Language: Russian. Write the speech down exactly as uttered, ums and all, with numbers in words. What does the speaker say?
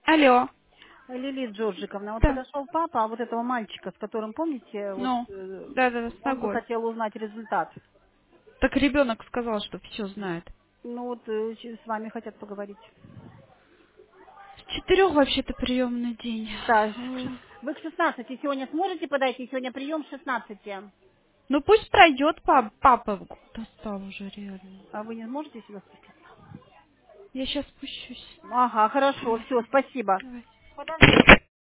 Алло. Лилия Джорджиковна, вот Да. подошел папа, а вот этого мальчика, с которым, помните, вот Ну. э, Да, да, да, с он бы ногой. хотел узнать результат. Так ребенок сказал, что все знает. Ну вот э, ч- с вами хотят поговорить. С четырех вообще-то приемный день. Да, к шест- М. вы к шестнадцати сегодня сможете подойти? Сегодня прием с шестнадцати. Ну пусть пройдет, пап, папа достал уже реально. А вы не сможете сюда спуститься? Я сейчас спущусь. Ага, хорошо, Давай. все, спасибо. Давай. Подожди.